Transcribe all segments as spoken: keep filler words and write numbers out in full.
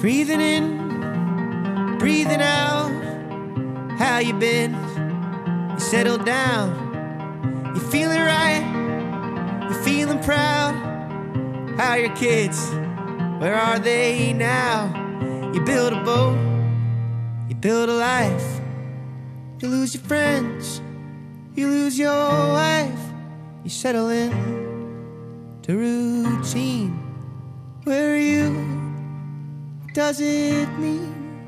Breathing in, breathing out. How you been? You settled down. You feeling right? You feeling proud? How are your kids? Where are they now? You build a boat, you build a life. You lose your friends, you lose your wife. You settle in to routine. Where are you? What does it mean?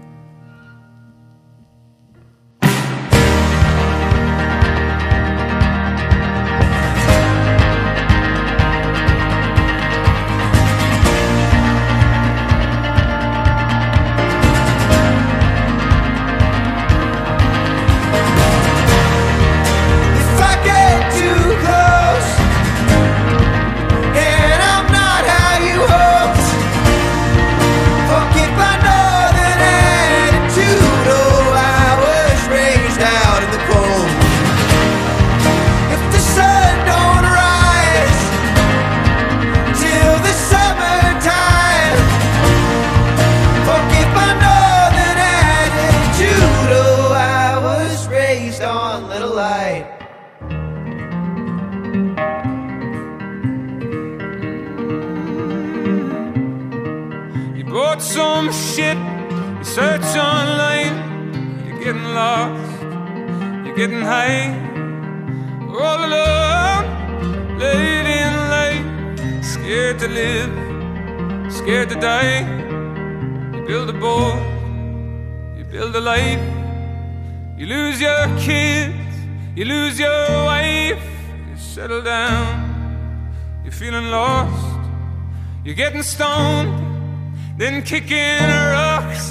Bought some shit, you search online. You're getting lost, you're getting high. All alone, late in life. Scared to live, scared to die. You build a boat, you build a life. You lose your kids, you lose your wife. You settle down, you're feeling lost. You're getting stoned, then kicking rocks.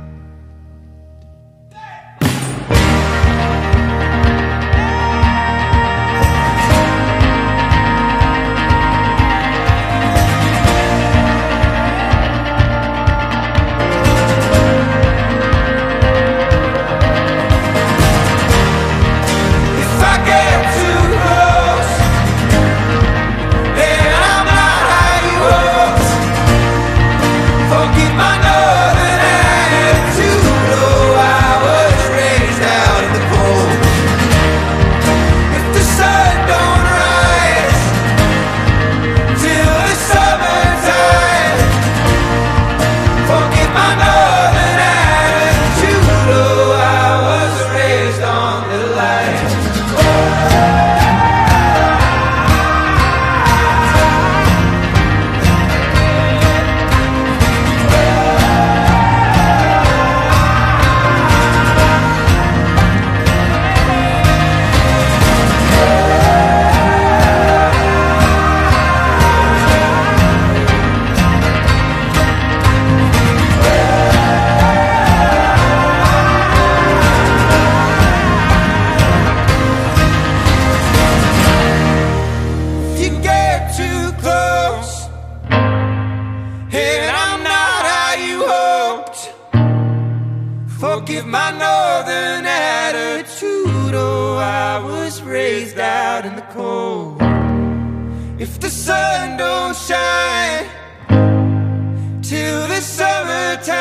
Forgive my northern attitude. Oh, I was raised out in the cold. If the sun don't shine till the summertime,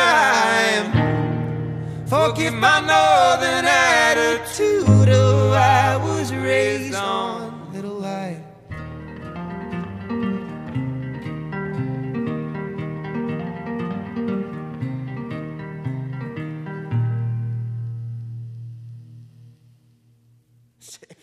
forgive my northern attitude. Oh, I was raised on little light. Sick.